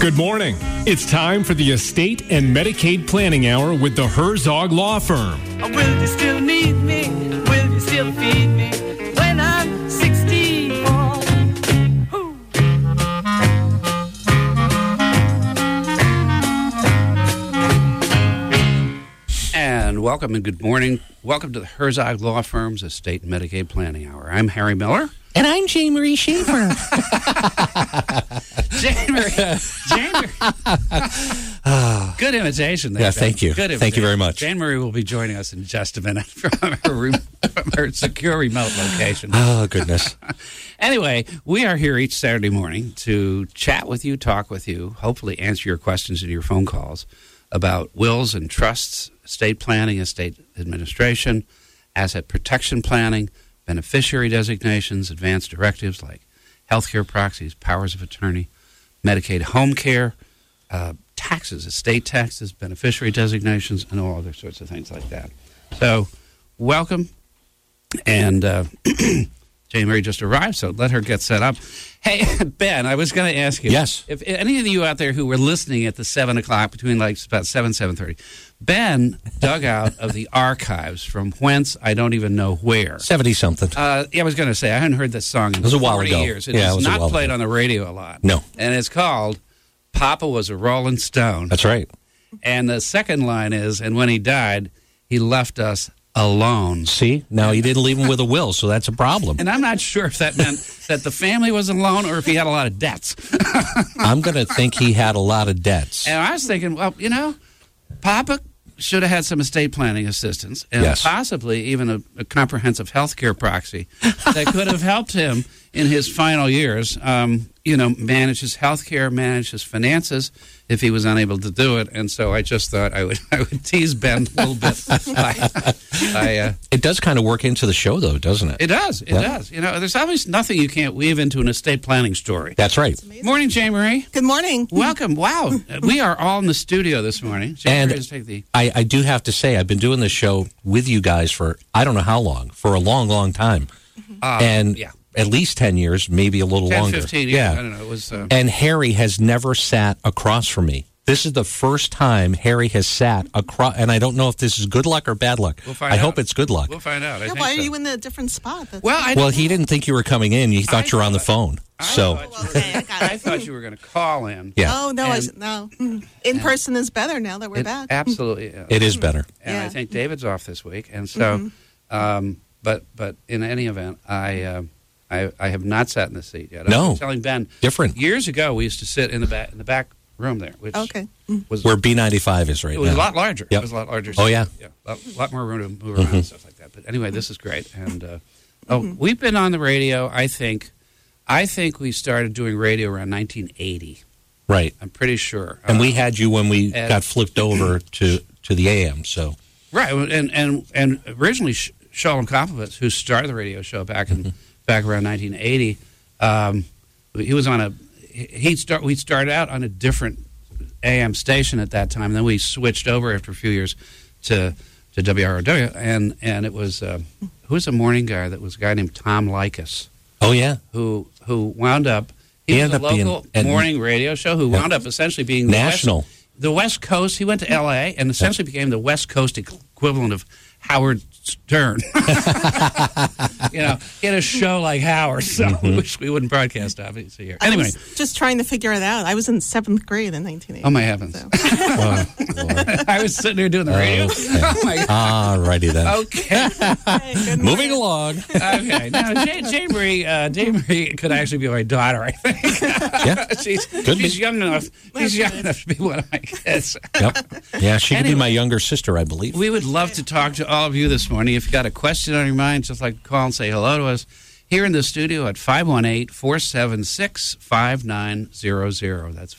Good morning. It's time for the Estate and Medicaid Planning Hour with the Herzog Law Firm. Will you still need me? Will you still feed me when I'm 64? And welcome and good morning. Welcome to the Herzog Law Firm's Estate and Medicaid Planning Hour. I'm Harry Miller. And I'm Jane Marie Schaefer. Jane Marie. Good imitation there. Yeah, thank you. Good imitation. Thank you very much. Jane Marie will be joining us in just a minute from her secure remote location. Oh, goodness. Anyway, we are here each Saturday morning to chat with you, talk with you, hopefully answer your questions and your phone calls about wills and trusts, estate planning, estate administration, asset protection planning, beneficiary designations, advanced directives like healthcare proxies, powers of attorney, Medicaid home care, taxes, estate taxes, beneficiary designations, and all other sorts of things like that. So, welcome. And Jane Marie just arrived, so let her get set up. Hey, Ben, I was going to ask you. Yes. If any of you out there who were listening at the 7 o'clock, between like about 7:30, Ben dug out of the archives from whence, I don't even know where. 70-something. Yeah, I was going to say, I hadn't heard this song in 40 years. It is not played on the radio a lot. No. And it's called Papa Was a Rolling Stone. That's right. And the second line is, and when he died, he left us alone. See? Now, he didn't leave him with a will, so that's a problem. And I'm not sure if that meant that the family was alone or if he had a lot of debts. I'm going to think he had a lot of debts. And I was thinking, well, you know, Papa should have had some estate planning assistance and Yes. possibly even a comprehensive health care proxy that could have helped him in his final years, manage his health care, manage his finances if he was unable to do it. And so I just thought I would tease Ben a little bit. It does kind of work into the show, though, doesn't it? It does. It does. You know, there's always nothing you can't weave into an estate planning story. That's right. Morning, Jane Marie. Good morning. Welcome. Wow. We are all in the studio this morning. Jane Marie, take the... I do have to say, I've been doing this show with you guys for, I don't know how long, for a long, long time. At least 10 years, maybe a little 10, longer. 15 years. Yeah. I don't know. It was, And Harry has never sat across from me. This is the first time Harry has sat across, and I don't know if this is good luck or bad luck. We'll find I out. hope it's good luck. We'll find out. I think Why so. are you in a different spot? Well, He didn't think you were coming in. He thought you were on the phone. So I thought you were going to call in. Yeah. Oh, no, no. In person is better now that we're back. Absolutely is. It is better. And Yeah. I think David's off this week. And so, but in any event, I have not sat in the seat yet. I No. was telling Ben. Different. Years ago, we used to sit in the back room there, which Okay. was Where B95 is right it was now. a lot larger. Yep. It was a lot larger. Oh, yeah. A lot more room to move around and stuff like that. But anyway, this is great. And we've been on the radio. I think we started doing radio around 1980. Right. I'm pretty sure. And we had you when we and- got flipped over to the AM. So right. And originally Shalom Koplovitz, who started the radio show back around 1980, he was on we started out on a different AM station at that time. And then we switched over after a few years to WROW, and it was who was the morning guy? That was a guy named Tom Likas. Oh yeah. Who wound up? He was ended a up being local morning radio show who wound up essentially being national. The West Coast. He went to L.A. and essentially became the West Coast equivalent of Howard Stern. He had a show like Howard, so which we wouldn't broadcast obviously here. Anyway, I was just trying to figure it out. I was in 7th grade in 1980. oh my heavens! So. I was sitting there doing the radio. Oh my God. All righty then. Okay. Hey, good Moving morning. along. Okay. Now, Jane Marie could actually be my daughter, I think. Yeah. She's young enough. She's young enough to be one of my kids. Yep. Yeah, she could be Anyway. my younger sister, I believe. We would love to talk to all of you this morning. If you've got a question on your mind, just like to call and say hello to us here in the studio at 518-476-5900. That's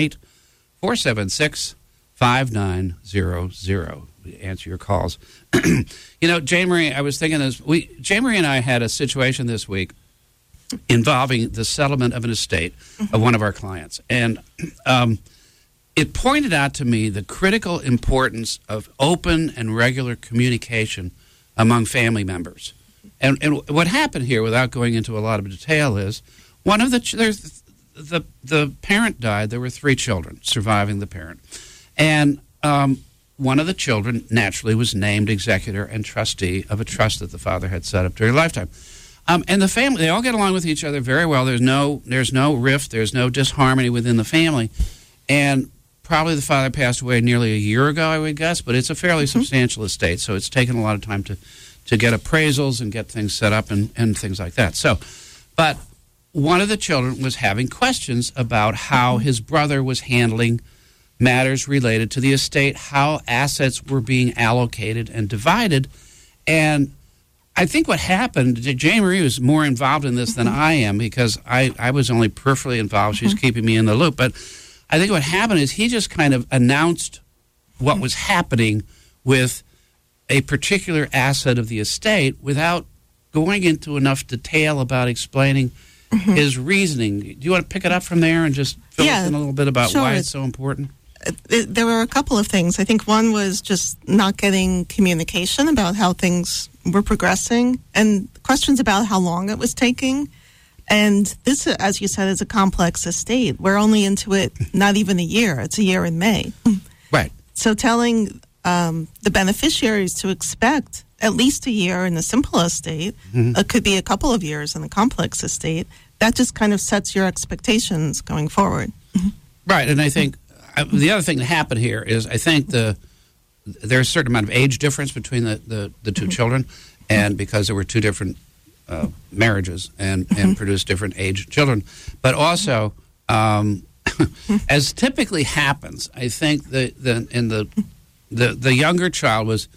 518-476-5900. We answer your calls. Jane Marie, I was thinking this. Jane Marie and I had a situation this week involving the settlement of an estate of one of our clients. And it pointed out to me the critical importance of open and regular communication among family members. And what happened here, without going into a lot of detail, is one of the the parent died. There were 3 children surviving the parent. And one of the children naturally was named executor and trustee of a trust that the father had set up during lifetime. And the family, they all get along with each other very well. There's no rift. There's no disharmony within the family. And probably the father passed away nearly a year ago, I would guess, but it's a fairly substantial estate, so it's taken a lot of time to get appraisals and get things set up and things like that. So, but one of the children was having questions about how his brother was handling matters related to the estate, how assets were being allocated and divided. And I think what happened, Jane Marie was more involved in this than I am because I was only peripherally involved. She's keeping me in the loop. But I think what happened is he just kind of announced what was happening with a particular asset of the estate without going into enough detail about explaining his reasoning. Do you want to pick it up from there and just fill us in a little bit about why it's so important? There were a couple of things. I think one was just not getting communication about how things were progressing and questions about how long it was taking. And this, as you said, is a complex estate. We're only into it not even a year. It's a year in May. Right. So telling the beneficiaries to expect at least a year in the simple estate, it could be a couple of years in the complex estate, that just kind of sets your expectations going forward. Right, and I think the other thing that happened here is I think there's a certain amount of age difference between the 2 children, and because there were 2 different marriages and produced different age children. But also, as typically happens, I think the younger child was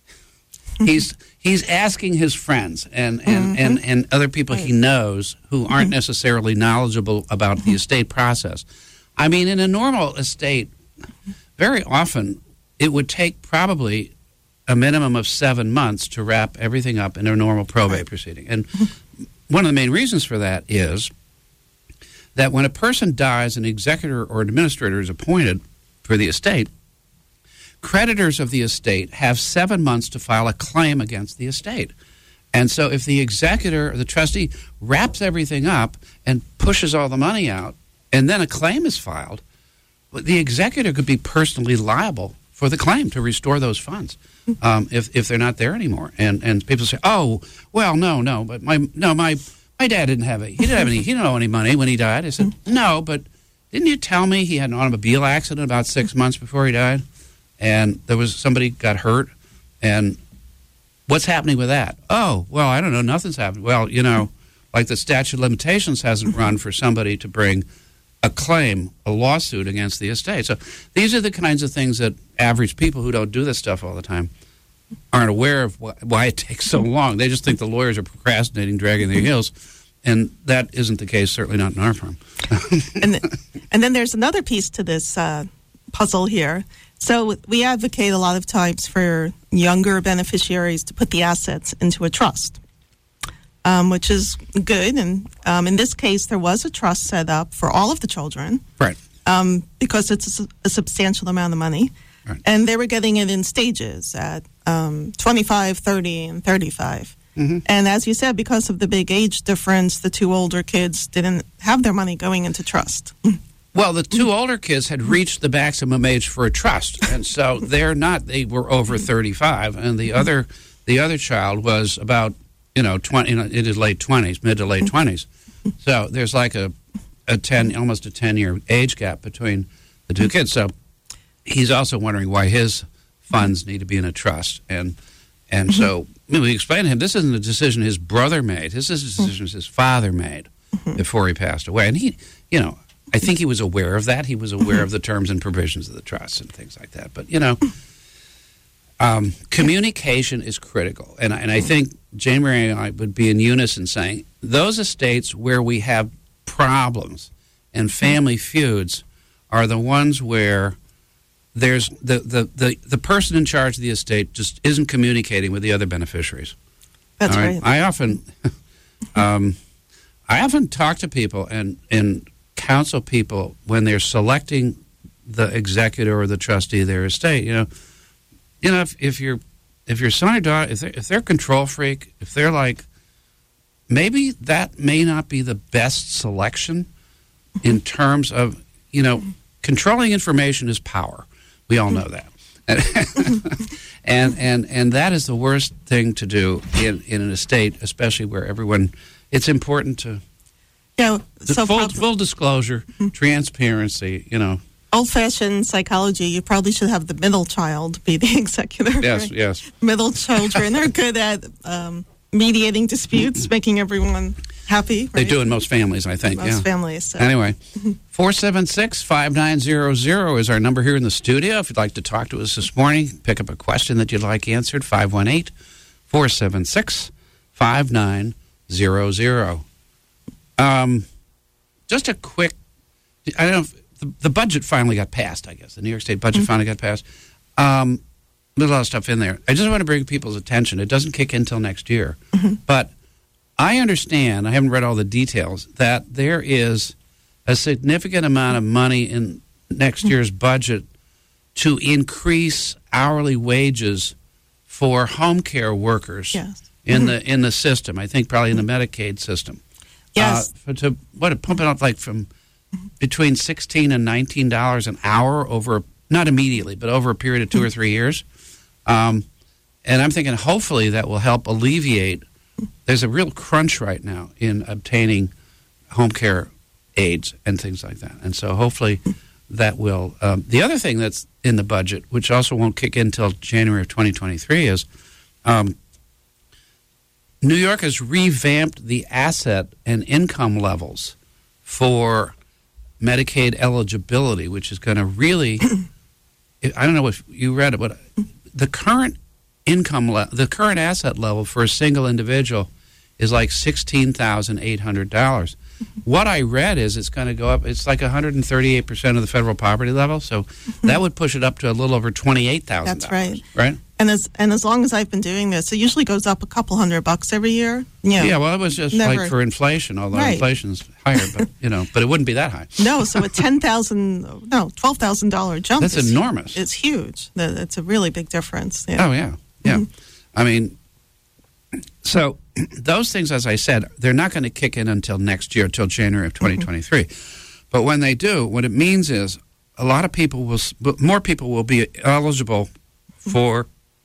he's asking his friends and other people he knows who aren't necessarily knowledgeable about the estate process. I mean, in a normal estate, very often it would take probably a minimum of 7 months to wrap everything up in a normal probate proceeding. And one of the main reasons for that is that when a person dies, an executor or administrator is appointed for the estate, creditors of the estate have 7 months to file a claim against the estate. And so if the executor or the trustee wraps everything up and pushes all the money out, and then a claim is filed, the executor could be personally liable for the claim to restore those funds if they're not there anymore. And people say, "Oh, well, no, but my dad didn't have it. He didn't owe any money when he died." I said, "No, but didn't you tell me he had an automobile accident about 6 months before he died, and there was somebody got hurt, and what's happening with that?" "Oh, well, I don't know. Nothing's happened." "Well, like the statute of limitations hasn't run for somebody to bring a claim, a lawsuit against the estate." So these are the kinds of things that average people who don't do this stuff all the time aren't aware of why it takes so long. They just think the lawyers are procrastinating, dragging their heels, and that isn't the case, certainly not in our firm. and then there's another piece to this puzzle here. So we advocate a lot of times for younger beneficiaries to put the assets into a trust. Which is good. And in this case, there was a trust set up for all of the children. Right. Because it's a substantial amount of money. Right. And they were getting it in stages at 25, 30, and 35. And as you said, because of the big age difference, the 2 older kids didn't have their money going into trust. Well, the 2 older kids had reached the maximum age for a trust. And so they were over 35. And the other child was about 20, in his late 20s, mid to late 20s. So there's like almost a 10-year age gap between the 2 kids. So he's also wondering why his funds need to be in a trust. And so we explained to him this isn't a decision his brother made. This is a decision his father made before he passed away. And he, I think he was aware of that. He was aware of the terms and provisions of the trust and things like that. But, communication is critical. And I think Jane Marie and I would be in unison saying those estates where we have problems and family feuds are the ones where there's the person in charge of the estate just isn't communicating with the other beneficiaries. That's right. I often talk to people and counsel people when they're selecting the executor or the trustee of their estate. If your son or daughter, if they're a control freak, if they're like, maybe that may not be the best selection, in terms of, controlling information is power. We all know that. and that is the worst thing to do in an estate, especially where everyone, it's important to full disclosure, transparency, Old-fashioned psychology, you probably should have the middle child be the executor. Yes, right? yes. Middle children are good at mediating disputes, making everyone happy. Right? They do in most families, I think. Most families. So. Anyway, 476-5900 is our number here in the studio. If you'd like to talk to us this morning, pick up a question that you'd like answered, 518-476-5900. Just a quick, I don't know if the budget finally got passed, I guess. The New York State budget finally got passed. There's a lot of stuff in there. I just want to bring people's attention. It doesn't kick in until next year. But I understand, I haven't read all the details, that there is a significant amount of money in next year's budget to increase hourly wages for home care workers in the system. I think probably in the Medicaid system. Yes. Pump it up like from between $16 and $19 an hour over, not immediately, but over a period of 2 or 3 years. And I'm thinking hopefully that will help alleviate. There's a real crunch right now in obtaining home care aids and things like that. And so hopefully that will. The other thing that's in the budget, which also won't kick in until January of 2023, is New York has revamped the asset and income levels for Medicaid eligibility, which is going to really, I don't know if you read it, but the current the current asset level for a single individual is like $16,800. What I read is it's going to go up, it's like 138% of the federal poverty level, so that would push it up to a little over $28,000. That's right. Right? And as long as I've been doing this, it usually goes up a couple $100 every year. Yeah, well, it was just like for inflation, although inflation's higher, but but it wouldn't be that high. No, so a $12,000 jump. That's enormous. It's huge. It's a really big difference. Yeah. Oh yeah. I mean, so those things, as I said, they're not going to kick in until next year, till January of 2023. But when they do, what it means is a lot of people more people will be eligible for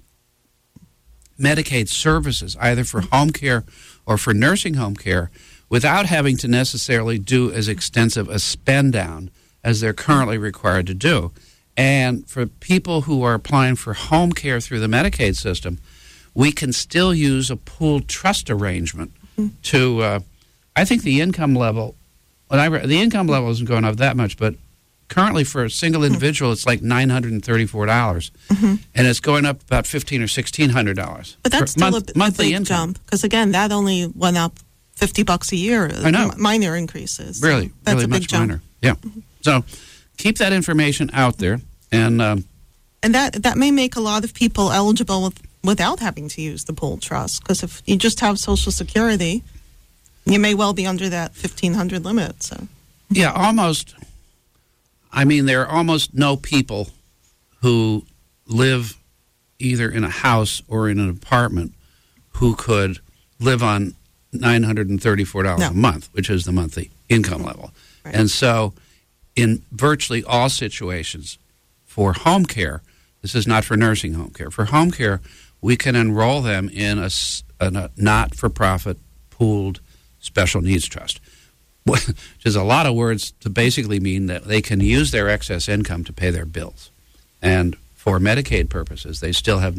Medicaid services, either for home care or for nursing home care, without having to necessarily do as extensive a spend down as they're currently required to do. And for people who are applying for home care through the Medicaid system, we can still use a pooled trust arrangement to, I think the income level, the income level isn't going up that much, but currently for a single individual, it's like $934, and it's going up about $1,500 or $1,600. But that's still a monthly big income jump, because again, that only went up $50 a year. I know. Minor increases. Really, that's really a big much jump. minor. Yeah. So keep that information out there, and that may make a lot of people eligible without having to use the pooled trust, because if you just have Social Security, you may well be under that $1,500 limit. So yeah, almost. I mean, there are almost no people who live either in a house or in an apartment who could live on $934 a month, which is the monthly income level. Right. And so in virtually all situations for home care, this is not for nursing home care, for home care, we can enroll them in a not-for-profit pooled special needs trust, which is a lot of words to basically mean that they can use their excess income to pay their bills. And for Medicaid purposes, they still have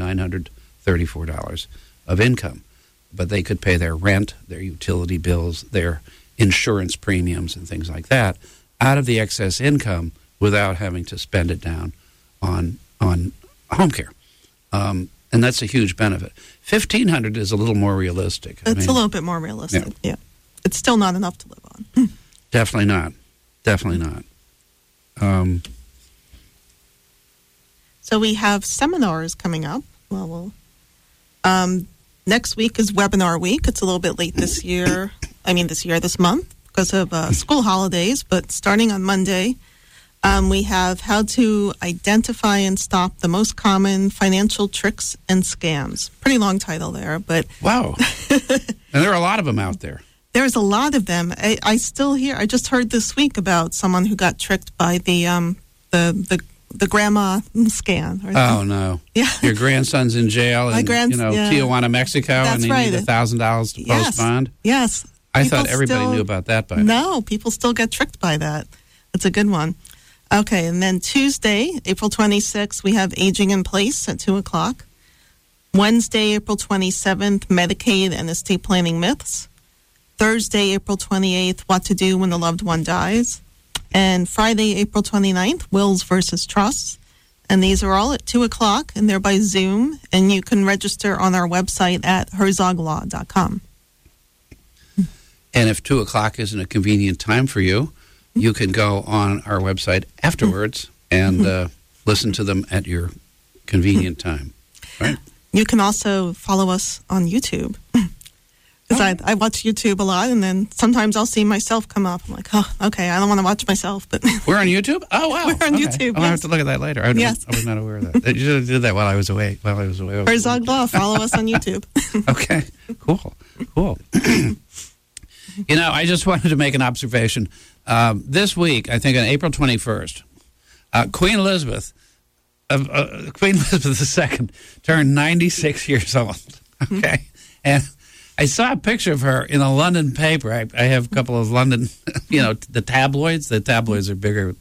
$934 of income, but they could pay their rent, their utility bills, their insurance premiums, and things like that out of the excess income without having to spend it down on home care. And that's a huge benefit. $1,500 is a little more realistic. It's a little bit more realistic, yeah. It's still not enough to live on. Definitely not. Definitely not. So we have seminars coming up. Next week is webinar week. It's a little bit late this month, because of school holidays. But starting on Monday, we have how to identify and stop the most common financial tricks and scams. Pretty long title there, but wow. And there are a lot of them out there. There's a lot of them. I still hear. I just heard this week about someone who got tricked by the grandma scan. Oh no! Yeah, your grandson's in jail in Tijuana, Mexico, That's and they right. need $1,000 to post bond. Yes, I thought everybody knew about that by now. No, people still get tricked by that. It's a good one. Okay, and then Tuesday, April 26th, we have Aging in Place at 2:00. Wednesday, April 27th, Medicaid and Estate Planning Myths. Thursday, April 28th, What to Do When the Loved One Dies. And Friday, April 29th, Wills versus Trusts. And these are all at 2:00, and they're by Zoom. And you can register on our website at herzoglaw.com. And if 2:00 isn't a convenient time for you, you can go on our website afterwards and listen to them at your convenient time. Right? You can also follow us on YouTube. Because I watch YouTube a lot, and then sometimes I'll see myself come up. I'm like, oh, okay, I don't want to watch myself. But we're on YouTube? Oh, wow. We're on YouTube, I'll have to look at that later. I was not aware of that. You should have did that while I was away. Herzog Law, follow us on YouTube. Okay, cool. I just wanted to make an observation. This week, I think on April 21st, Queen Elizabeth II turned 96 years old. Okay, and I saw a picture of her in a London paper. I have a couple of London, the tabloids. The tabloids are bigger,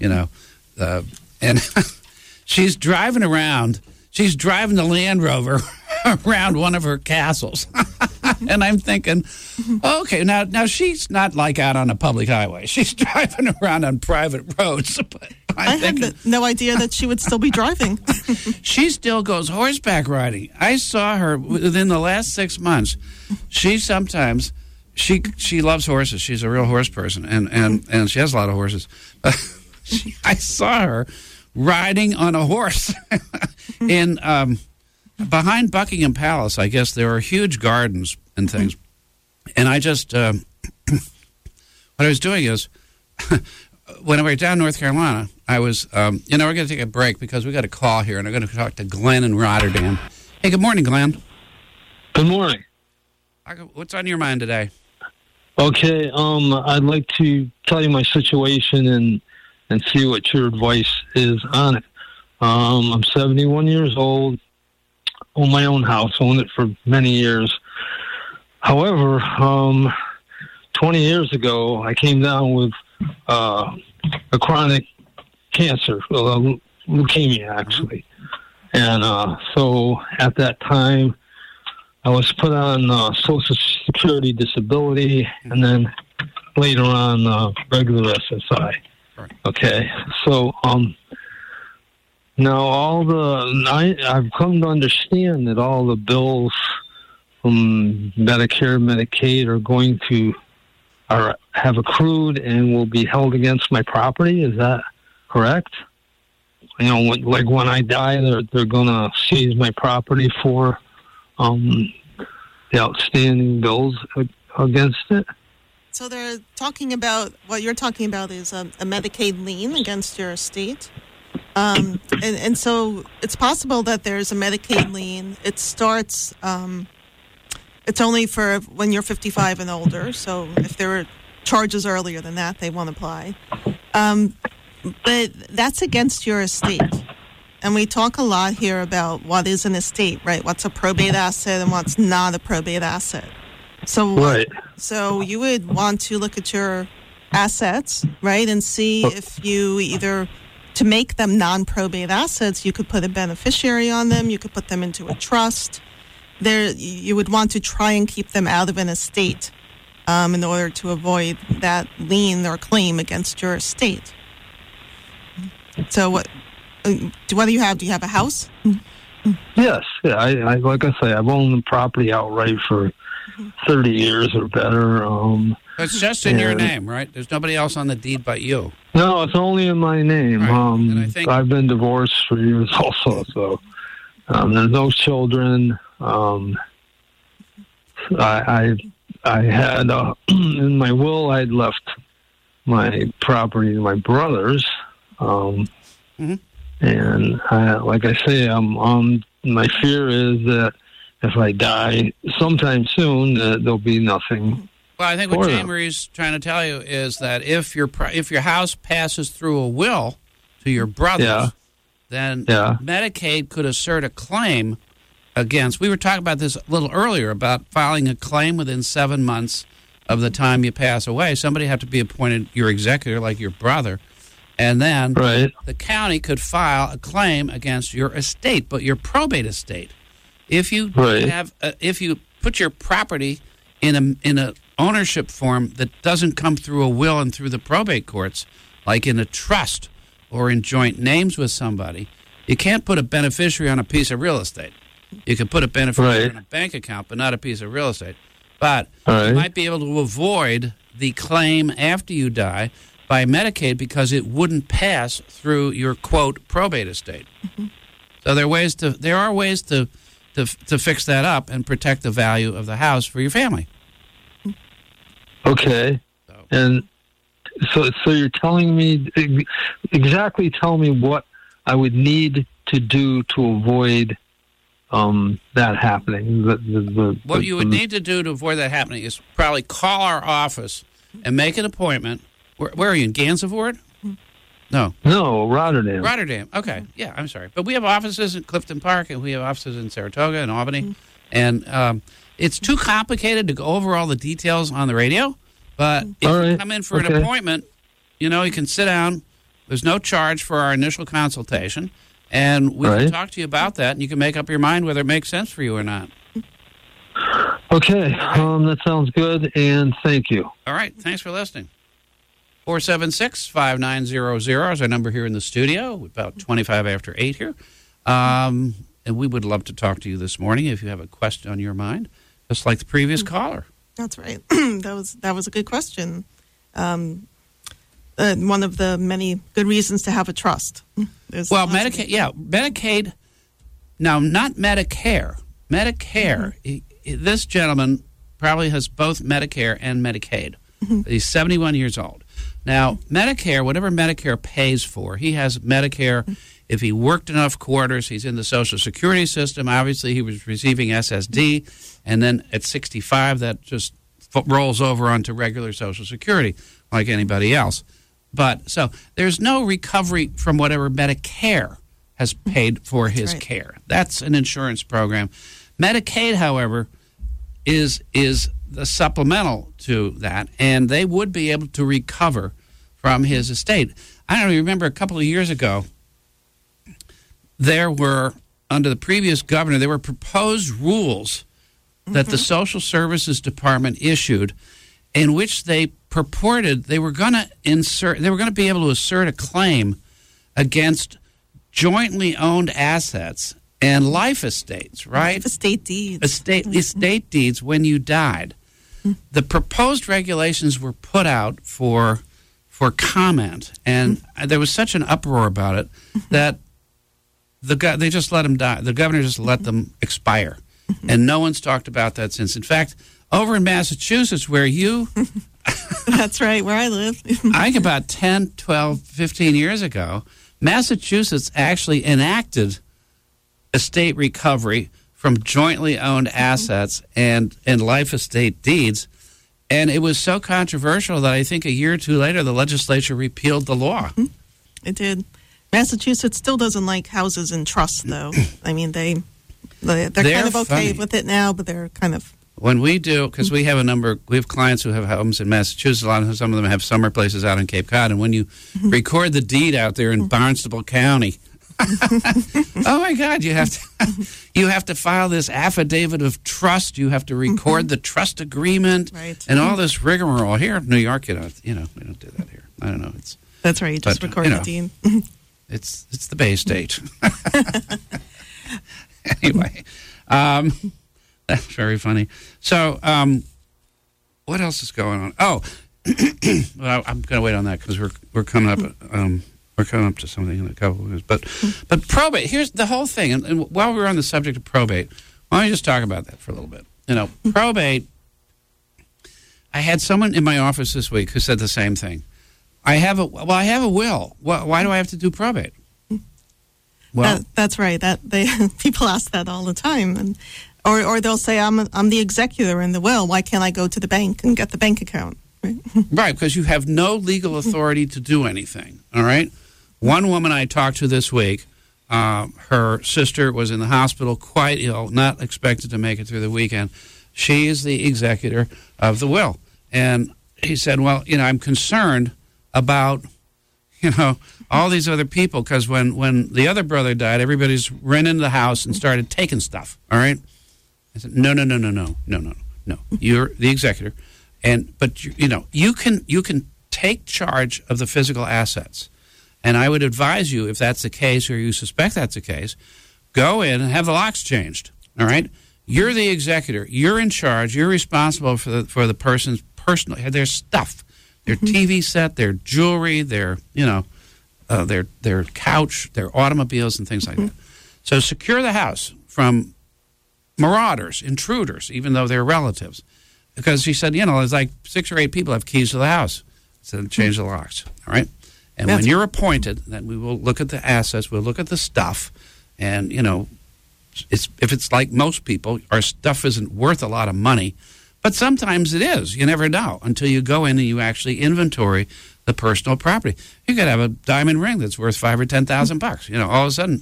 and she's driving around. She's driving the Land Rover around one of her castles. And I'm thinking, okay, now she's not like out on a public highway. She's driving around on private roads. But I had no idea that she would still be driving. She still goes horseback riding. I saw her within the last 6 months. She loves horses. She's a real horse person, and she has a lot of horses. I saw her riding on a horse in behind Buckingham Palace. I guess there are huge gardens and things. And I just what I was doing is when I was down in North Carolina, I was we're going to take a break because we got a call here, and I'm going to talk to Glenn in Rotterdam. Hey, good morning, Glenn. Good morning. What's on your mind today? Okay, I'd like to tell you my situation and see what your advice is on it. I'm 71 years old, own my own house, owned it for many years. However, 20 years ago, I came down with a chronic cancer, leukemia, actually. And so at that time, I was put on Social Security disability, and then later on regular SSI. Okay, so now I've come to understand that all the bills from Medicare, Medicaid have accrued and will be held against my property. Is that correct? Like when I die, they're going to seize my property for the outstanding bills against it. So they're talking about, what you're talking about is a Medicaid lien against your estate. And so it's possible that there's a Medicaid lien. It starts, it's only for when you're 55 and older. So if there are charges earlier than that, they won't apply. But that's against your estate. And we talk a lot here about what is an estate, right? What's a probate asset and what's not a probate asset. So, right. So you would want to look at your assets, right, and see if you either, to make them non-probate assets, you could put a beneficiary on them, you could put them into a trust. You would want to try and keep them out of an estate in order to avoid that lien or claim against your estate. So what do you have? Do you have a house? Yes. Yeah, I like I say, I've owned the property outright for 30 years or better. It's just in your name, right? There's nobody else on the deed but you. No, it's only in my name. Right. And I think I've been divorced for years also, so there's no children. I had in my will, I'd left my property to my brothers. And like I say, my fear is that if I die sometime soon, there'll be nothing Well, I think what Jane Marie's trying to tell you is that if your house passes through a will to your brothers, then Medicaid could assert a claim against. We were talking about this a little earlier about filing a claim within 7 months of the time you pass away. Somebody have to be appointed your executor, like your brother, and then the county could file a claim against your estate, but your probate estate. If you if you put your property in a ownership form that doesn't come through a will and through the probate courts, like in a trust or in joint names with somebody, you can't put a beneficiary on a piece of real estate. You can put a beneficiary on a bank account, but not a piece of real estate. But you might be able to avoid the claim after you die by Medicaid because it wouldn't pass through your, quote, probate estate. Mm-hmm. So there are ways to fix that up and protect the value of the house for your family. Okay. And so you're telling me, exactly tell me what I would need to do to avoid that happening. What you would need to do to avoid that happening is probably call our office and make an appointment. Where are you, in Gansevoort? No, Rotterdam. Rotterdam. Okay, yeah, I'm sorry. But we have offices in Clifton Park, and we have offices in Saratoga and Albany. And it's too complicated to go over all the details on the radio. But if you come in for an appointment, you can sit down. There's no charge for our initial consultation. And we can talk to you about that, and you can make up your mind whether it makes sense for you or not. Okay, that sounds good, and thank you. All right, thanks for listening. 476-5900 is our number here in the studio, about 25 after 8 here. And we would love to talk to you this morning if you have a question on your mind, just like the previous caller. That's right. That was a good question. One of the many good reasons to have a trust. Medicaid. Now, not Medicare. Medicare. This gentleman probably has both Medicare and Medicaid. He's 71 years old. Now, Medicare, whatever Medicare pays for, he has Medicare. If he worked enough quarters, he's in the Social Security system. Obviously, he was receiving SSD, and then at 65, that just rolls over onto regular Social Security like anybody else. But so there's no recovery from whatever Medicare has paid for his care. That's an insurance program. Medicaid, however, is the supplemental to that, and they would be able to recover from his estate. I don't remember a couple of years ago, there were, under the previous governor, there were proposed rules that the Social Services Department issued in which they purported they were going to be able to assert a claim against jointly owned assets and life estates, right? Estate deeds. Estate deeds when you died. The proposed regulations were put out for comment, and there was such an uproar about it that they just let them die. The governor just let them expire, and no one's talked about that since. In fact, over in Massachusetts, where you... That's right, where I live. I think about 10, 12, 15 years ago, Massachusetts actually enacted estate recovery from jointly owned assets and life estate deeds. And it was so controversial that I think a year or two later, the legislature repealed the law. It did. Massachusetts still doesn't like houses in trust, though. I mean, they're kind of okay with it now, but they're kind of... When we do, because we have clients who have homes in Massachusetts, some of them have summer places out in Cape Cod, and when you record the deed out there in Barnstable County, oh my God, you have to file this affidavit of trust. You have to record the trust agreement and all this rigmarole. Here in New York, we don't do that here. I don't know. That's right. You just record the deed. It's the Bay State. Anyway, that's very funny. So, what else is going on? Oh, well, I'm going to wait on that because we're coming up. We're coming up to something in a couple of minutes. But probate, here's the whole thing. And while we're on the subject of probate, why don't we just talk about that for a little bit? Probate, I had someone in my office this week who said the same thing. I have a will. Why do I have to do probate? Well, that's right. People ask that all the time. And Or they'll say, I'm the executor in the will. Why can't I go to the bank and get the bank account? Right, because you have no legal authority to do anything, all right? One woman I talked to this week, her sister was in the hospital quite ill, not expected to make it through the weekend. She is the executor of the will. And he said, well, I'm concerned about, all these other people, because when the other brother died, everybody's ran into the house and started taking stuff, all right? I said, no. You're the executor. But you can take charge of the physical assets. And I would advise you, if that's the case or you suspect that's the case, go in and have the locks changed, all right? You're the executor. You're in charge. You're responsible for the person's personal, their stuff, their TV set, their jewelry, their couch, their automobiles, and things like that. So secure the house from marauders, intruders, even though they're relatives. Because she said, there's like 6 or 8 people have keys to the house. So change the locks, all right? And when you're appointed, then we will look at the assets, we'll look at the stuff, and, if it's like most people, our stuff isn't worth a lot of money, but sometimes it is. You never know until you go in and you actually inventory the personal property. You could have a diamond ring that's worth $5,000 or $10,000. All of a sudden,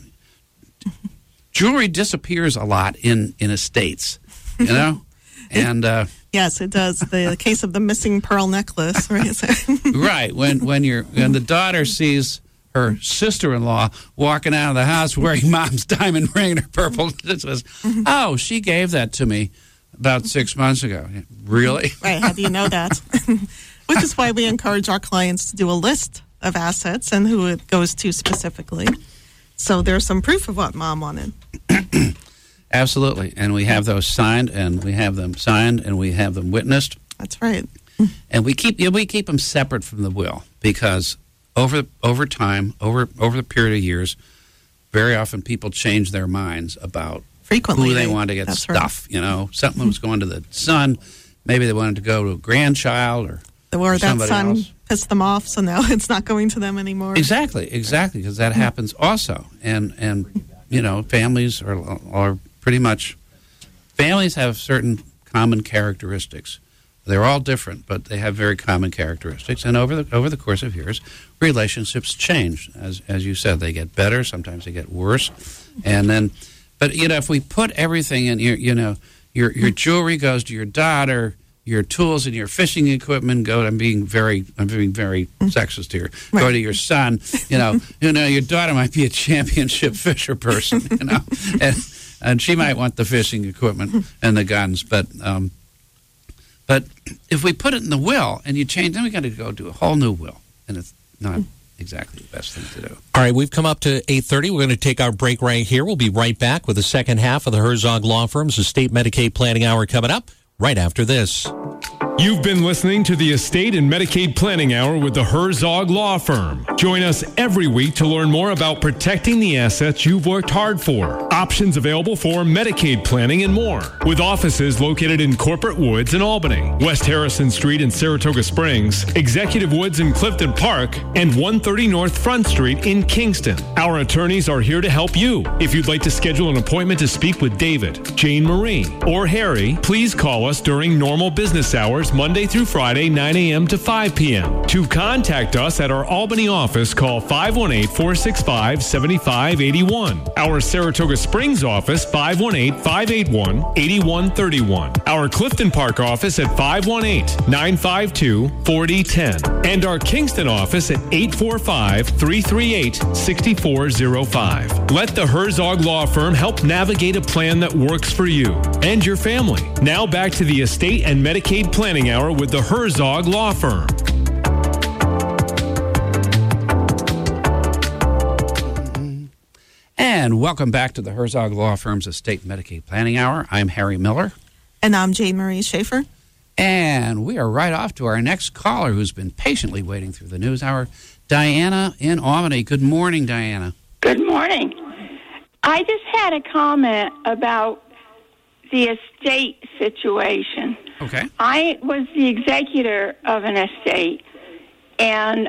jewelry disappears a lot in estates, and yes, it does. The case of the missing pearl necklace, right? Right. When the daughter sees her sister-in-law walking out of the house wearing mom's diamond ring and her purple, it says, "Oh, she gave that to me about 6 months ago." Really? Right. How do you know that? Which is why we encourage our clients to do a list of assets and who it goes to specifically. So there's some proof of what mom wanted. Absolutely. And we have those signed, and we have them signed, and we have them witnessed. That's right. And we keep them separate from the will, because over time, over the period of years, very often people change their minds about frequently who they want to get stuff. Right. Something was going to the son, maybe they wanted to go to a grandchild or that son else. Pissed them off, so now it's not going to them anymore. Exactly, because that happens also, and families are pretty much, families have certain common characteristics. They're all different, but they have very common characteristics. And over the course of years, relationships change. As you said, they get better. Sometimes they get worse. And then, but if we put everything in, your jewelry goes to your daughter, your tools and your fishing equipment go. I'm being very sexist here. Right. Go to your son. Your daughter might be a championship fisher person. And she might want the fishing equipment and the guns, but if we put it in the will and you change, then we got to go do a whole new will, and it's not exactly the best thing to do. All right, we've come up to 8:30. We're going to take our break right here. We'll be right back with the second half of the Herzog Law Firm's Estate Medicaid Planning Hour coming up right after this. You've been listening to the Estate and Medicaid Planning Hour with the Herzog Law Firm. Join us every week to learn more about protecting the assets you've worked hard for, options available for Medicaid planning, and more. With offices located in Corporate Woods in Albany, West Harrison Street in Saratoga Springs, Executive Woods in Clifton Park, and 130 North Front Street in Kingston. Our attorneys are here to help you. If you'd like to schedule an appointment to speak with David, Jane Marie, or Harry, please call us during normal business hours Monday through Friday, 9 a.m. to 5 p.m. To contact us at our Albany office, call 518-465-7581. Our Saratoga Springs office, 518-581-8131. Our Clifton Park office at 518-952-4010. And our Kingston office at 845-338-6405. Let the Herzog Law Firm help navigate a plan that works for you and your family. Now back to the Estate and Medicaid Planning Hour with the Herzog Law Firm. And welcome back to the Herzog Law Firm's Estate Medicaid Planning Hour. I'm Harry Miller. And I'm Jane Marie Schaefer. And we are right off to our next caller who's been patiently waiting through the news hour, Diana in Albany. Good morning, Diana. Good morning. I just had a comment about the estate situation. Okay. I was the executor of an estate, and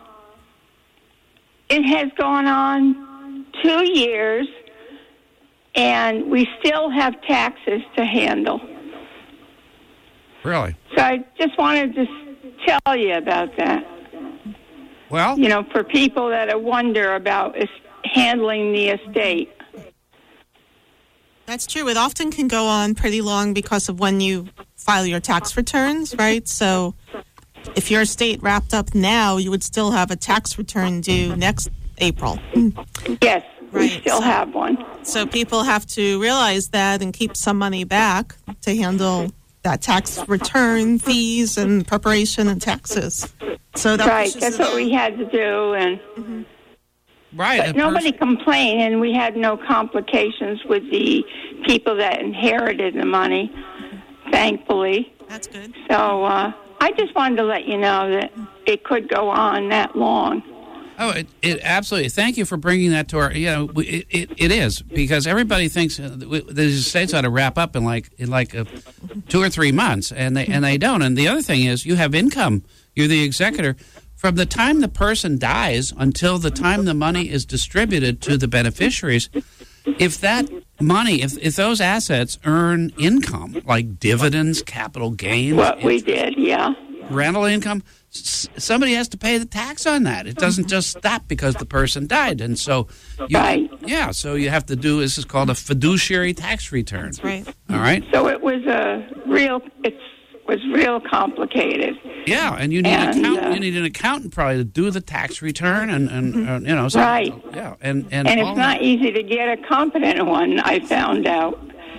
it has gone on 2 years, and we still have taxes to handle. Really? So I just wanted to tell you about that. Well, You know, for people that wonder about handling the estate. That's true. It often can go on pretty long because of when you file your tax returns, right? So if your estate wrapped up now, you would still have a tax return due next April. Yes, we Right, still so- have one. So people have to realize that and keep some money back to handle that tax return fees and preparation and taxes. So that Right, pushes that's it what out. we had to do, and right. but nobody complained, and we had no complications with the people that inherited the money, thankfully. That's good. So I just wanted to let you know that it could go on that long. Oh, it absolutely. Thank you for bringing that to our. You know, it is, because everybody thinks the estates ought to wrap up in like 2 or 3 months, and they don't. And the other thing is, you have income. You're the executor. From the time the person dies until the time the money is distributed to the beneficiaries, if that money, if those assets earn income like dividends, capital gains, What we did, yeah. rental income, somebody has to pay the tax on that. It doesn't just stop because the person died. And so, Right. yeah, so you have to do, this is called a fiduciary tax return. That's right. All right? So it was real complicated. Yeah, and you need you need an accountant probably to do the tax return and you know. So, Right. Yeah, and And all it's not easy to get a competent one, I found out.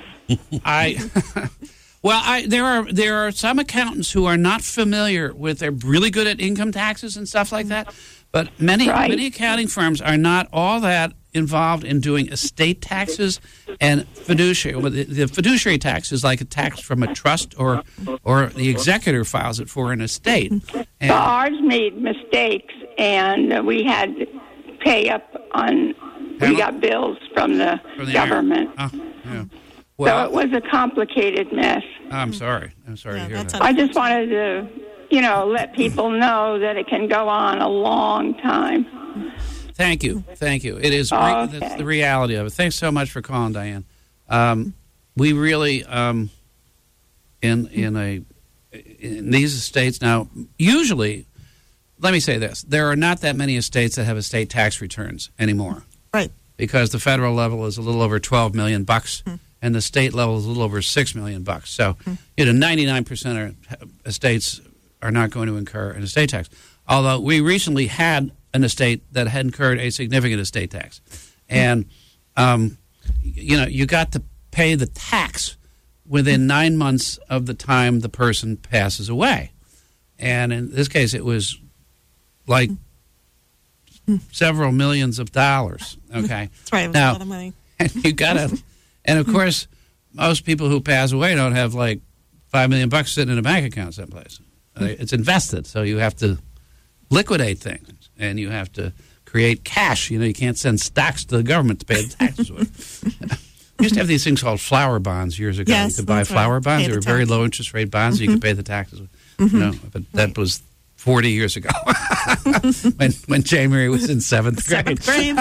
There are some accountants who are not familiar with. They're really good at income taxes and stuff like that, but many accounting firms are not all that involved in doing estate taxes and fiduciary. Well, the fiduciary tax is like a tax from a trust or the executor files it for an estate. And, So ours made mistakes, and we had to pay up on. We got bills from the government. yeah. So Well, it was a complicated mess. I'm sorry. I'm sorry to hear that's that. I just wanted to, let people know that it can go on a long time. Thank you. It is Okay. that's the reality of it. Thanks so much for calling, Diane. We really in these estates now. Usually, let me say this: there are not that many estates that have estate tax returns anymore, Right. because the federal level is a little over $12 million, and the state level is a little over $6 million. So, 99% of estates are not going to incur an estate tax. Although we recently had an estate that had incurred a significant estate tax, and you got to pay the tax within 9 months of the time the person passes away, and in this case, it was like several millions of dollars. Okay, That's right. It was Now- a lot of money. and you gotta, and of course, most people who pass away don't have like $5 million sitting in a bank account someplace. It's invested, so you have to liquidate things, and you have to create cash. You can't send stocks to the government to pay the taxes with. We used to have these things called flower bonds years ago. Yes, You could buy that's right. flower bonds. Pay They the were very tax. low interest rate bonds. You could pay the taxes with. But that was 40 years ago when J. Mary was in seventh grade. Seventh grade.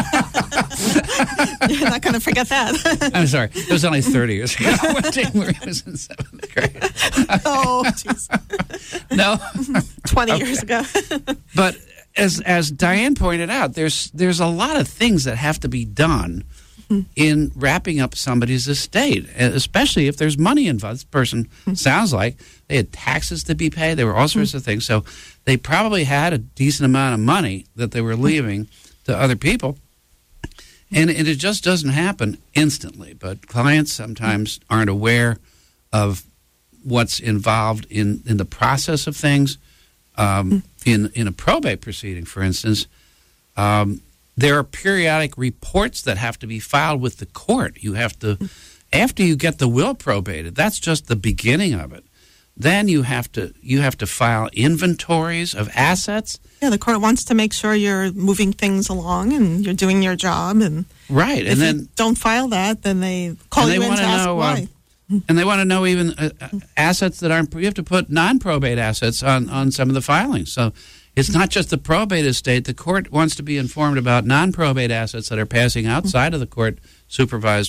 You're not going to forget that. I'm sorry. It was only 30 years ago when J. Mary was in seventh grade. Oh, jeez. No. 20 years ago. But as Diane pointed out, there's a lot of things that have to be done in wrapping up somebody's estate, especially if there's money involved. This person sounds like they had taxes to be paid. There were all sorts of things. So they probably had a decent amount of money that they were leaving to other people. And it just doesn't happen instantly. But clients sometimes aren't aware of what's involved in the process of things. In a probate proceeding, for instance, there are periodic reports that have to be filed with the court. You have to, after you get the will probated, that's just the beginning of it. Then you have to file inventories of assets. Yeah, the court wants to make sure you're moving things along and you're doing your job. And Right, if and then you don't file that, then they call you in to ask why. And they want to know even assets that aren't. You have to put non-probate assets on some of the filings. So it's not just the probate estate. The court wants to be informed about non-probate assets that are passing outside of the court-supervised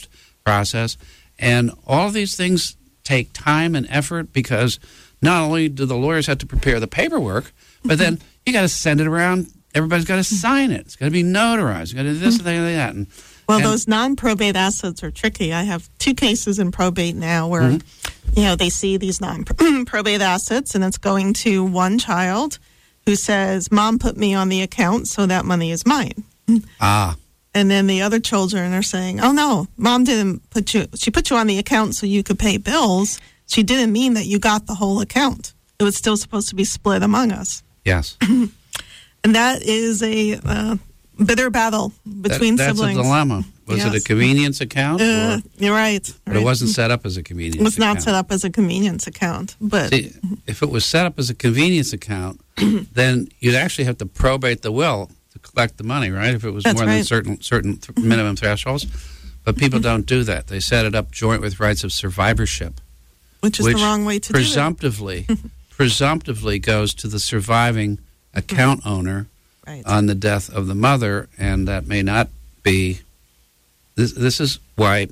process. And all of these things take time and effort because not only do the lawyers have to prepare the paperwork, but then you got to send it around. Everybody's got to sign it. It's got to be notarized. You got to do this and that. And those non-probate assets are tricky. I have 2 cases in probate now where, they see these non-probate assets, and it's going to one child who says, "Mom put me on the account, so that money is mine." And then the other children are saying, "Oh no, Mom didn't put you. She put you on the account so you could pay bills. She didn't mean that you got the whole account. It was still supposed to be split among us." Yes. And that is a bitter battle between siblings. That's a dilemma. Was it a convenience account? You're right. But it wasn't set up as a convenience account. It was not set up as a convenience account. But see, if it was set up as a convenience account, then you'd actually have to probate the will to collect the money, right? If it was more than certain minimum thresholds. But people don't do that. They set it up joint with rights of survivorship. Which is the wrong way to do it. Presumptively goes to the surviving account owner on the death of the mother, and that may not be. This is why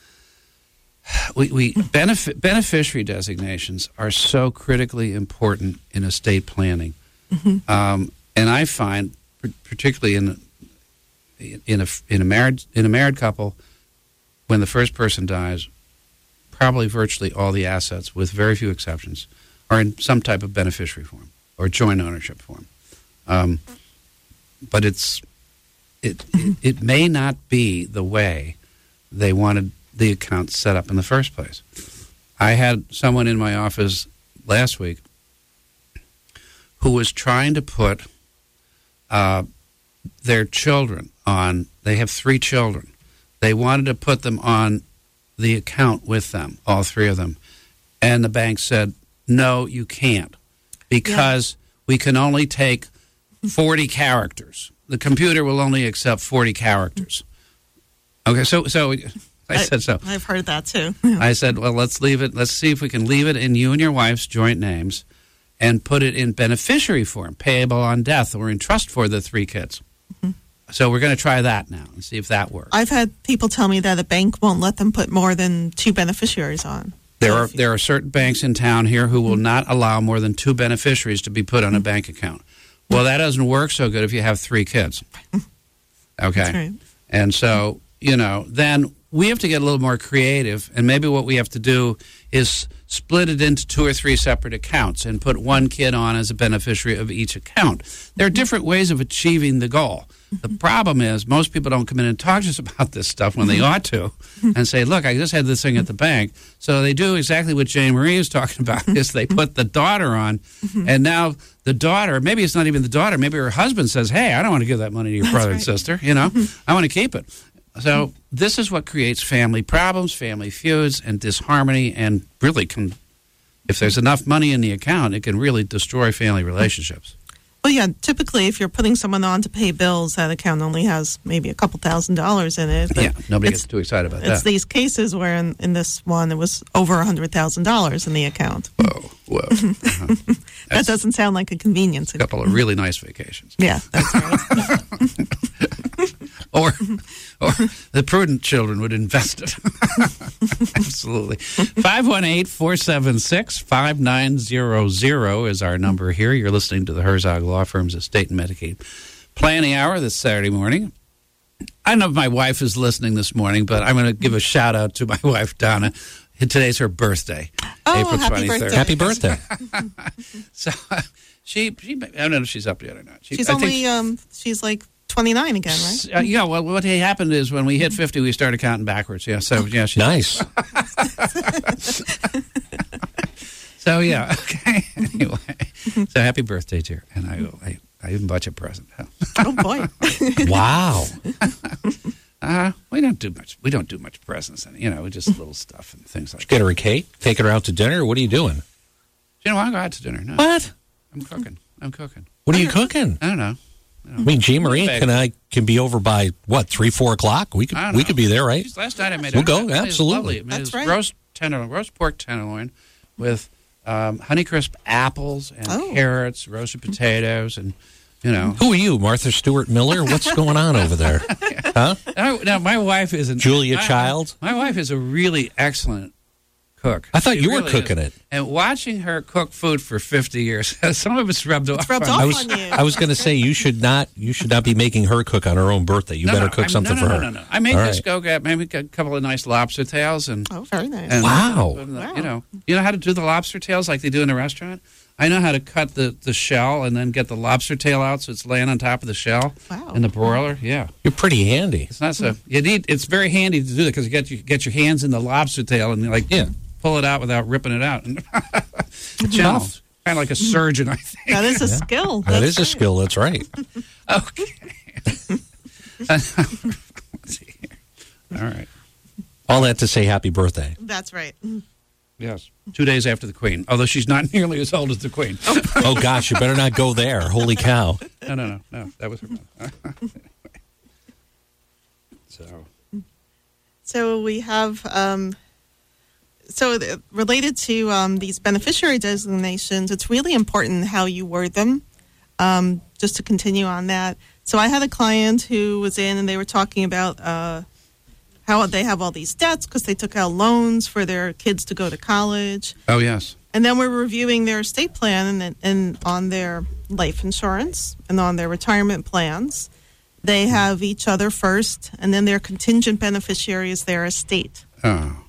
we beneficiary designations are so critically important in estate planning, and I find, particularly in a married couple, when the first person dies, probably virtually all the assets, with very few exceptions, are in some type of beneficiary form or joint ownership form. But it may not be the way they wanted the account set up in the first place. I had someone in my office last week who was trying to put their children on. They have 3 children. They wanted to put them on the account with them, all 3 of them. And the bank said, "No, you can't, because we can only take 40 characters. The computer will only accept 40 characters." Okay, so I said so. I've heard that too. I said, well, let's leave it. Let's see if we can leave it in you and your wife's joint names and put it in beneficiary form, payable on death, or in trust for the 3 kids. So we're going to try that now and see if that works. I've had people tell me that a bank won't let them put more than 2 beneficiaries on. There are certain banks in town here who will not allow more than 2 beneficiaries to be put on a bank account. Well, that doesn't work so good if you have 3 kids. Okay. That's right. And so, then we have to get a little more creative, and maybe what we have to do is split it into 2 or 3 separate accounts and put one kid on as a beneficiary of each account. There are different ways of achieving the goal. The problem is most people don't come in and talk to us about this stuff when they ought to and say, look, I just had this thing at the bank. So they do exactly what Jane Marie is talking about, is they put the daughter on, and now the daughter, maybe it's not even the daughter, maybe her husband says, hey, I don't want to give that money to your brother and sister, I want to keep it. So this is what creates family problems, family feuds, and disharmony, and really can, if there's enough money in the account, it can really destroy family relationships. Well, yeah, typically if you're putting someone on to pay bills, that account only has maybe a couple $1,000s in it. But nobody gets too excited about that. It's these cases where in this one, it was over $100,000 in the account. Whoa. That doesn't sound like a convenience. A couple of really nice vacations. Yeah, that's right. Or the prudent children would invest it. Absolutely. 518-476-5900 is our number here. You're listening to the Herzog Law Firm's Estate and Medicaid Planning Hour this Saturday morning. I don't know if my wife is listening this morning, but I'm going to give a shout out to my wife, Donna. Today's her birthday, April 23rd. Happy birthday. So she I don't know if she's up yet or not. She's she's like 29 again, right? Yeah, well, what happened is when we hit 50, we started counting backwards. Yeah, so yeah, she's nice. So yeah, okay. Anyway, so happy birthday to her, and I even bought you a present. Oh boy! Wow. We don't do much. We don't do much presents, and just little stuff and things like that. Get her a cake, take her out to dinner. What are you doing? I'll go out to dinner. No. What? I'm cooking. What are you cooking? I don't know. I mean, Jean Marie can be over by 3-4 o'clock. We could be there, right? Last night I made. We'll go. Absolutely. That's right. Roast pork tenderloin with Honeycrisp apples and carrots, roasted potatoes, and You know, Who are you, Martha Stewart Miller? What's going on over there? Huh? Now my wife is Julia Child? My wife is a really excellent cook. I thought She you were really cooking is. it. And watching her cook food for 50 years, some of it's rubbed off. rubbed on off me. on you. I was going to say you should not be making her cook on her own birthday. You better cook something for her. No. I made All this right. go get maybe a couple of nice lobster tails and. Oh, very nice. And, Wow. You know how to do the lobster tails like they do in a restaurant? I know how to cut the shell and then get the lobster tail out so it's laying on top of the shell Wow. in the broiler. Yeah. You're pretty handy. It's not so. It's very handy to do that because you get your hands in the lobster tail and pull it out without ripping it out. Tough. Kind of like a surgeon, I think. That is a skill. That is a skill. That's right. Okay. Let's see here. All right. All that to say happy birthday. That's right. Yes. 2 days after the Queen, although she's not nearly as old as the Queen. Oh, gosh, you better not go there. Holy cow. No. That was her mother. So we have, related to these beneficiary designations, it's really important how you word them, just to continue on that. So I had a client who was in and they were talking about how they have all these debts because they took out loans for their kids to go to college. Oh, yes. And then we're reviewing their estate plan and on their life insurance and on their retirement plans. They have each other first, and then their contingent beneficiary is their estate. Oh.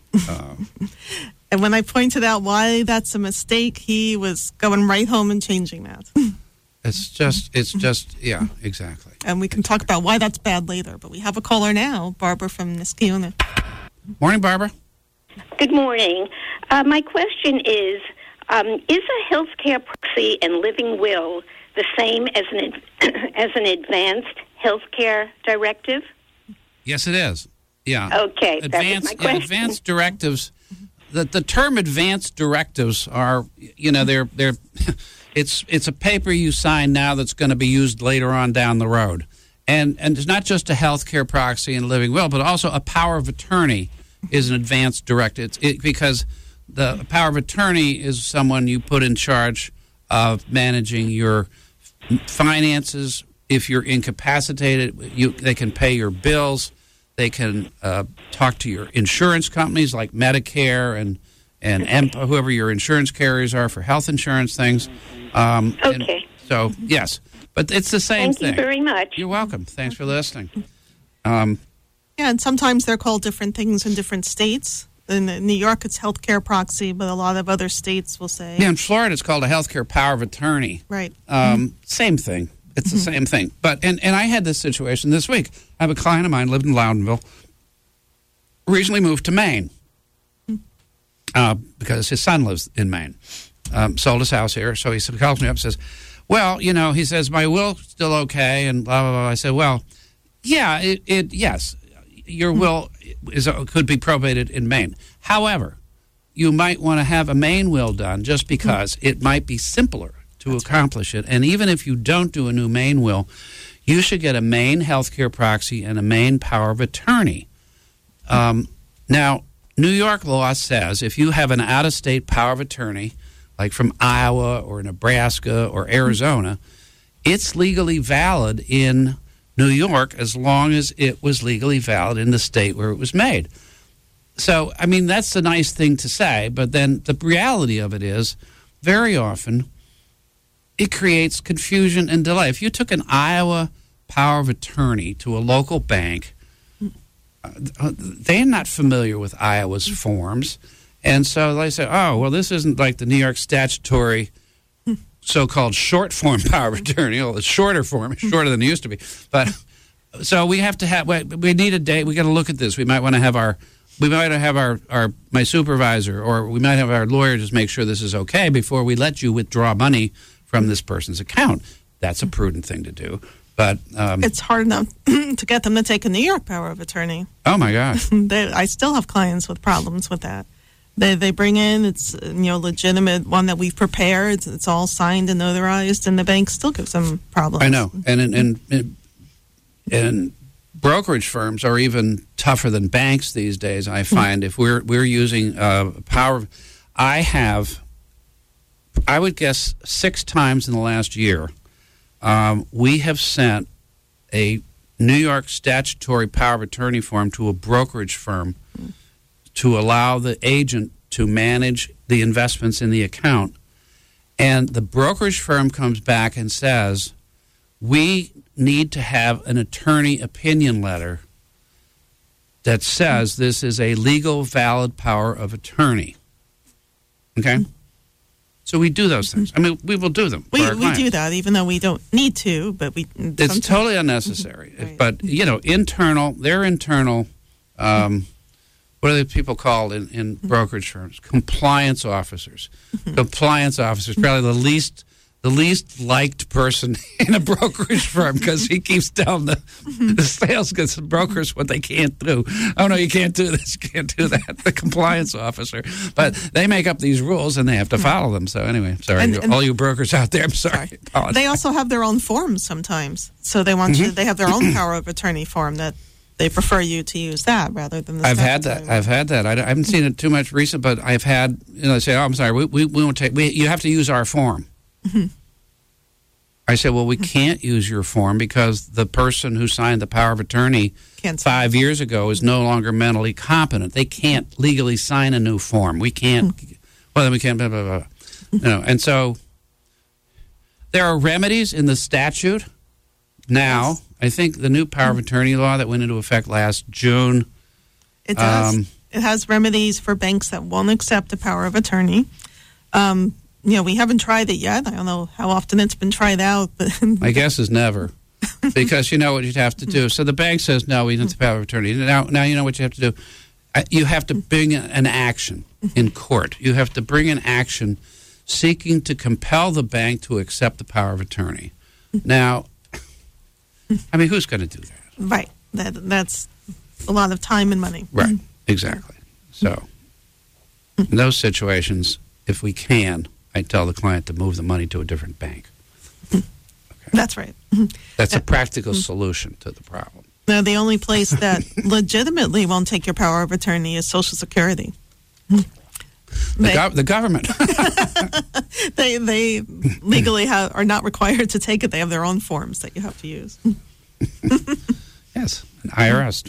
And when I pointed out why that's a mistake, he was going right home and changing that. It's just, yeah, exactly. And we can talk about why that's bad later. But we have a caller now, Barbara from Niskayuna. Morning, Barbara. Good morning. My question is a health care proxy and living will the same as an advanced health care directive? Yes, it is. Yeah. Okay, that was my question. Advanced directives. The term advanced directives are, they're it's a paper you sign now that's going to be used later on down the road, and it's not just a healthcare proxy and living will, but also a power of attorney is an advanced directive. Because the power of attorney is someone you put in charge of managing your finances. If you're incapacitated, they can pay your bills. They can talk to your insurance companies like Medicare and whoever your insurance carriers are for health insurance things. Okay. So, yes. But it's the same thing. Thank you very much. You're welcome. Thanks for listening. Yeah, and sometimes they're called different things in different states. In New York, it's healthcare proxy, but a lot of other states will say. Yeah, in Florida, it's called a healthcare power of attorney. Right. Same thing. It's the same thing. But and I had this situation this week. I have a client of mine lived in Loudonville, recently moved to Maine because his son lives in Maine. Sold his house here, so he calls me up and says, well, he says, my will's still okay, and blah, blah, blah. I said, well, yeah, yes, your will could be probated in Maine. However, you might want to have a Maine will done just because it might be simpler to accomplish it. And even if you don't do a new Maine will, you should get a Maine healthcare proxy and a Maine power of attorney. Now, New York law says if you have an out-of-state power of attorney, like from Iowa or Nebraska or Arizona, it's legally valid in New York as long as it was legally valid in the state where it was made. So, I mean, that's a nice thing to say, but then the reality of it is very often it creates confusion and delay. If you took an Iowa power of attorney to a local bank, they're not familiar with Iowa's forms. And so they say, oh, well, this isn't like the New York statutory so-called short form power of attorney. Well, it's shorter form, it's shorter than it used to be. But so we have to have, we need a date. We got to look at this. We might want to have my supervisor, or we might have our lawyer just make sure this is okay before we let you withdraw money from this person's account. That's a prudent thing to do. But it's hard enough to get them to take a New York power of attorney. Oh, my gosh. I still have clients with problems with that. They bring in, it's legitimate one that we've prepared. It's all signed and notarized, and the bank still gives them problems. I know. And brokerage firms are even tougher than banks these days, I find. If we're using power, I would guess 6 times in the last year, we have sent a New York statutory power of attorney form to a brokerage firm to allow the agent to manage the investments in the account. And the brokerage firm comes back and says, we need to have an attorney opinion letter that says this is a legal, valid power of attorney. Okay? So we do those things. I mean, we will do them. We do that, even though we don't need to, but we... It's totally unnecessary. Right. But, they're internal, what are the people called in brokerage firms? Compliance officers. Compliance officers, probably the least liked person in a brokerage firm, because he keeps telling the sales guys, the brokers, what they can't do. Oh, no, you can't do this, you can't do that. The compliance officer. But they make up these rules, and they have to follow them. So anyway, sorry. And all you brokers out there, I'm sorry. They also have their own forms sometimes. So they want they have their own power of attorney form that they prefer you to use that rather than the I've had that. I haven't seen it too much recent, but I've had, they say, oh, I'm sorry, we won't take, you have to use our form. I said, well, we can't use your form because the person who signed the power of attorney 5 years ago is no longer mentally competent. They can't legally sign a new form. We can't, well, then we can't, blah, blah, blah. And so there are remedies in the statute now. Yes. I think the new power of attorney law that went into effect last June. It does. It has remedies for banks that won't accept the power of attorney. We haven't tried it yet. I don't know how often it's been tried out. But my guess is never, because you know what you'd have to do. So the bank says, no, we don't have the power of attorney. Now you know what you have to do. You have to bring an action in court. You have to bring an action seeking to compel the bank to accept the power of attorney. Now, I mean, who's going to do that? Right. That's a lot of time and money. Right. Exactly. So in those situations, if we can, I tell the client to move the money to a different bank. Okay. That's right. That's a practical solution to the problem. Now, the only place that legitimately won't take your power of attorney is Social Security. The government. They legally are not required to take it. They have their own forms that you have to use. Yes, IRS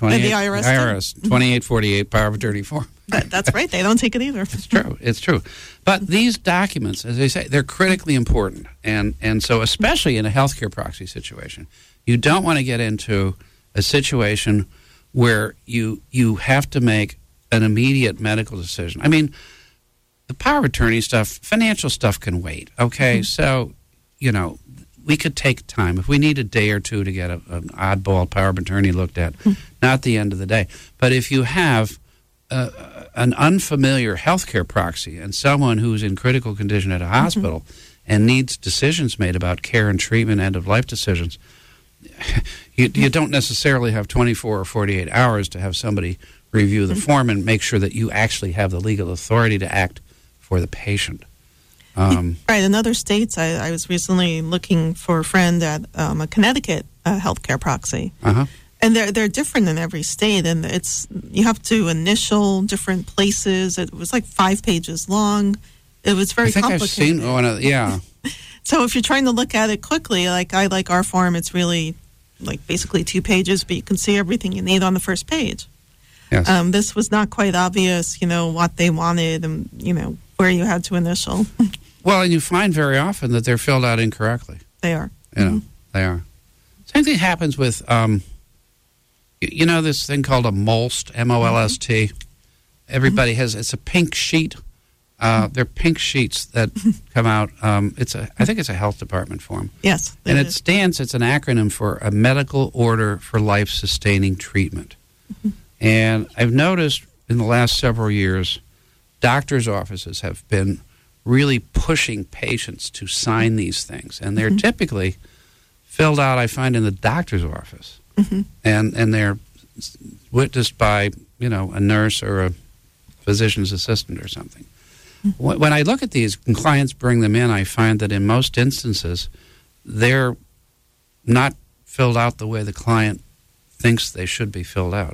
2848 power of attorney form. That's right. They don't take it either. It's true. But these documents, as I say, they're critically important, and so especially in a healthcare proxy situation, you don't want to get into a situation where you have to make an immediate medical decision. I mean, the power of attorney stuff, financial stuff can wait, okay? So, we could take time. If we need a day or two to get an oddball power of attorney looked at, not the end of the day. But if you have an unfamiliar healthcare proxy and someone who's in critical condition at a hospital and needs decisions made about care and treatment, end-of-life decisions, you don't necessarily have 24 or 48 hours to have somebody review the form and make sure that you actually have the legal authority to act for the patient. Right. In other states, I was recently looking for a friend at a Connecticut healthcare proxy. And they're different in every state, and you have to initial different places. It was like 5 pages long. It was very complicated. I've seen one of, yeah. So if you're trying to look at it quickly, like I like our form, it's really like basically 2 pages, but you can see everything you need on the first page. Yes. This was not quite obvious, what they wanted and, where you had to initial. Well, and you find very often that they're filled out incorrectly. They are. They are. Same thing happens with, this thing called a MOLST, M-O-L-S-T. Everybody has, it's a pink sheet. They're pink sheets that come out. I think it's a health department form. Yes. And it's an acronym for a medical order for life-sustaining treatment. And I've noticed in the last several years, doctors' offices have been really pushing patients to sign these things. And they're typically filled out, I find, in the doctor's office. And they're witnessed by, a nurse or a physician's assistant or something. When I look at these and clients bring them in, I find that in most instances, they're not filled out the way the client thinks they should be filled out.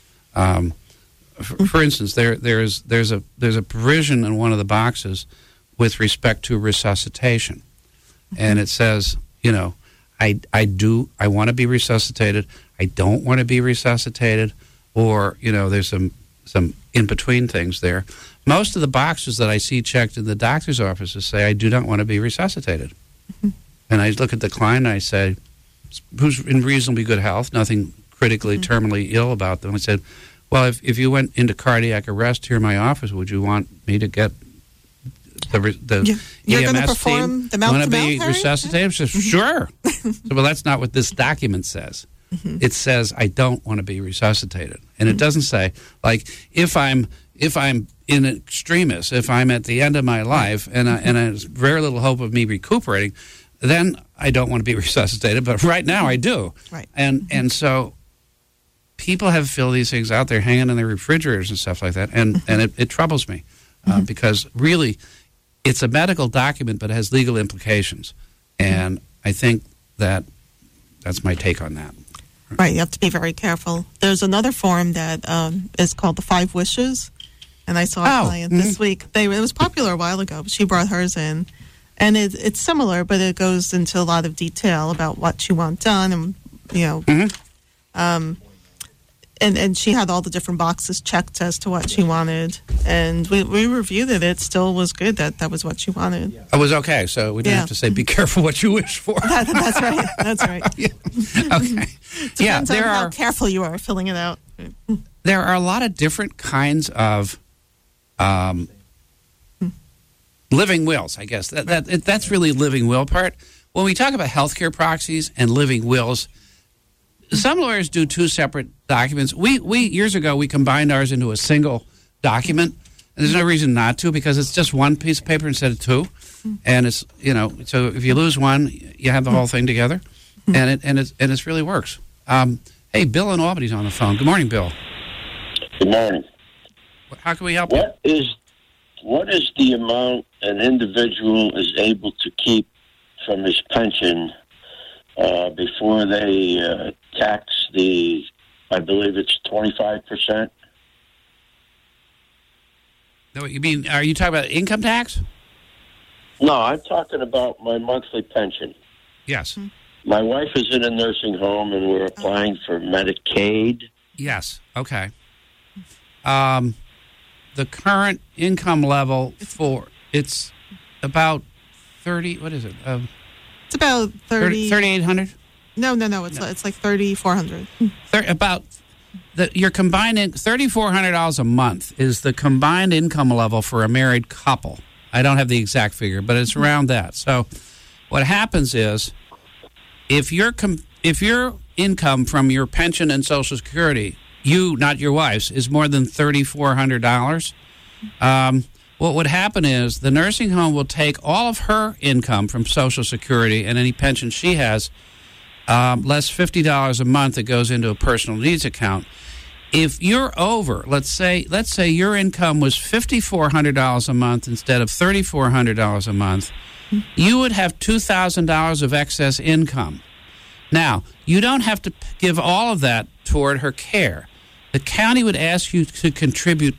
For instance, there's a provision in one of the boxes with respect to resuscitation, and it says, I want to be resuscitated. I don't want to be resuscitated, or there's some in between things there. Most of the boxes that I see checked in the doctor's offices say I do not want to be resuscitated. Mm-hmm. And I look at the client and I say, who's in reasonably good health, nothing critically, terminally ill about them. I said, well, if you went into cardiac arrest here in my office, would you want me to get the EMS team? Want to be resuscitated? Says, sure. So, well, that's not what this document says. Mm-hmm. It says I don't want to be resuscitated, and it doesn't say like if I'm in extremis, if I'm at the end of my life and there's very little hope of me recuperating, then I don't want to be resuscitated. But right now I do. Right. And so people have filled these things out there hanging in their refrigerators and stuff like that, and it troubles me because really it's a medical document but it has legal implications, and I think that's my take on that. Right, you have to be very careful. There's another form that is called the 5 Wishes, and I saw a client this week. It was popular a while ago, but she brought hers in, and it's similar, but it goes into a lot of detail about what you want done, and and she had all the different boxes checked as to what she wanted, and we reviewed it. It still was good that was what she wanted. It was okay, so we didn't have to say be careful what you wish for. That's right. That's right. Okay. Depends on how careful you are filling it out. There are a lot of different kinds of living wills, I guess. That's really living will part. When we talk about healthcare proxies and living wills, some lawyers do 2 separate documents. We years ago, we combined ours into a single document. And there's no reason not to, because it's just one piece of paper instead of 2. And it's, so if you lose one, you have the whole thing together. And it really works. Hey, Bill in Albany's on the phone. Good morning, Bill. Good morning. How can we help you? What is the amount an individual is able to keep from his pension before they tax I believe it's 25%? No, you mean, are you talking about income tax? No, I'm talking about my monthly pension. Yes. My wife is in a nursing home, and we're applying for Medicaid. Yes. Okay. The current income level it's about 30. What is it? It's about 3,800. No. It's like 3,400. About your combined $3,400 a month is the combined income level for a married couple. I don't have the exact figure, but it's around that. So, what happens is, if your income from your pension and Social Security, you, not your wife's, is more than $3,400, what would happen is the nursing home will take all of her income from Social Security and any pension she has, less $50 a month that goes into a personal needs account. If you're over, let's say your income was $5,400 a month instead of $3,400 a month, you would have $2,000 of excess income. Now, you don't have to give all of that toward her care. The county would ask you to contribute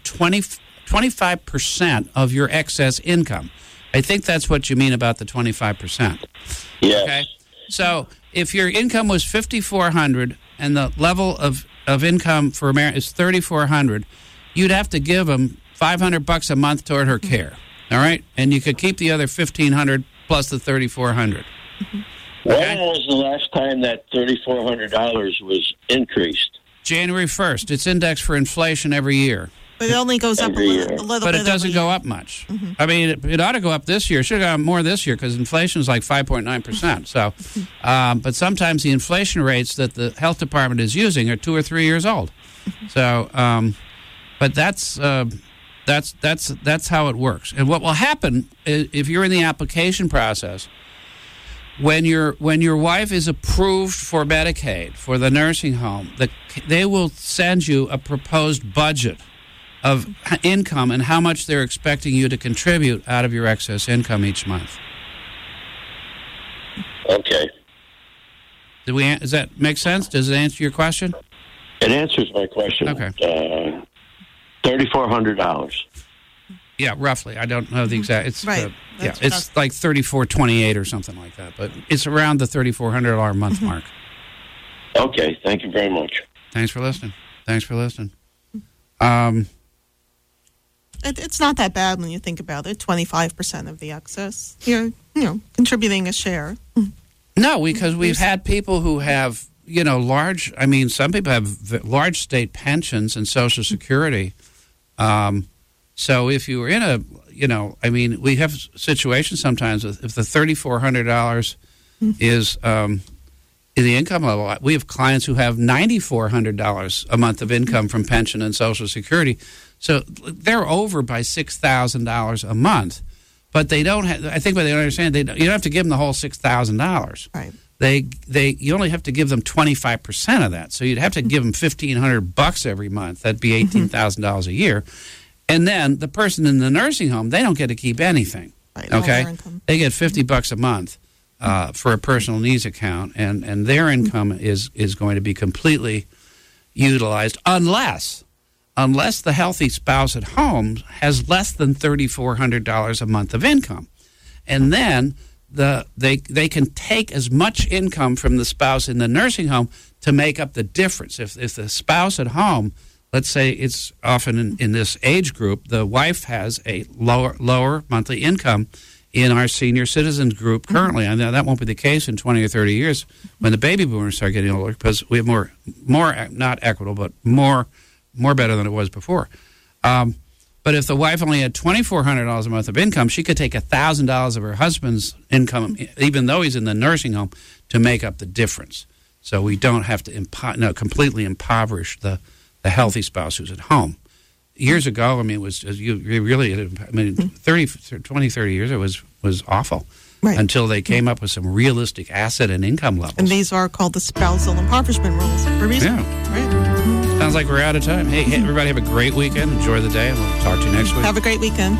25% of your excess income. I think that's what you mean about the 25%. Yes. Okay? So if your income was $5,400 and the level of income for a marriage is $3,400, you'd have to give them $500 a month toward her care. All right? And you could keep the other $1,500 plus the $3,400. When was the last time that $3,400 was increased? January 1st. It's indexed for inflation every year. But it only goes up a little bit. But it doesn't go up much. Mm-hmm. I mean, it ought to go up this year. It should have gone more this year because inflation is like 5.9%. So, but sometimes the inflation rates that the health department is using are 2 or 3 years old. So, but that's how it works. And what will happen if you're in the application process, when your wife is approved for Medicaid for the nursing home, they will send you a proposed budget of income and how much they're expecting you to contribute out of your excess income each month. Okay. Does that make sense? Does it answer your question? It answers my question. Okay. $3,400. Yeah, roughly. I don't know the exact. It's Right. it's like $3,428 or something like that, but it's around the $3,400 a month mark. Okay, thank you very much. Thanks for listening. It's not that bad when you think about it. 25% of the excess. You're, contributing a share. No, because we've had people who have, large. I mean, some people have large state pensions and Social Security. So if you were in a, we have situations sometimes if the $3,400 is the income level. We have clients who have $9,400 a month of income from pension and Social Security. So they're over by $6,000 a month. But they don't have, I think what they don't understand, you don't have to give them the whole $6,000. Right. You only have to give them 25% of that. So you'd have to give them $1,500 every month. That'd be $18,000 a year. And then the person in the nursing home, they don't get to keep anything. Right, okay? They get $50 a month for a personal needs account, and their income is going to be completely utilized unless the healthy spouse at home has less than $3,400 a month of income. And then they can take as much income from the spouse in the nursing home to make up the difference. If the spouse at home, let's say it's often in this age group, the wife has a lower monthly income in our senior citizens group currently. And that won't be the case in 20 or 30 years when the baby boomers start getting older, because we have more not equitable, but more better than it was before. But if the wife only had $2,400 a month of income, she could take $1,000 of her husband's income, even though he's in the nursing home, to make up the difference. So we don't have to completely impoverish the healthy spouse who's at home. Years ago, it was 30 years, it was awful. Right. Until they came up with some realistic asset and income levels. And these are called the spousal impoverishment rules for a reason. Yeah. Right. Sounds like we're out of time. Hey, everybody have a great weekend. Enjoy the day, and we'll talk to you next week. Have a great weekend.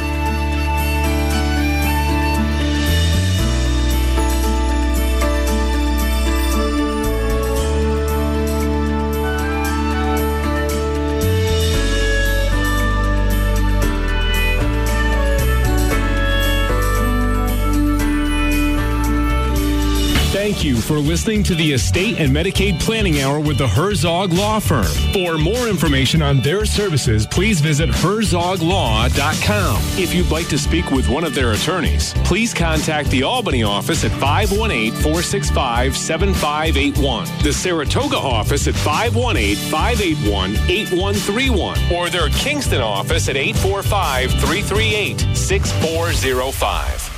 Thank you for listening to the Estate and Medicaid Planning Hour with the Herzog Law Firm. For more information on their services, please visit herzoglaw.com. If you'd like to speak with one of their attorneys, please contact the Albany office at 518-465-7581, the Saratoga office at 518-581-8131, or their Kingston office at 845-338-6405.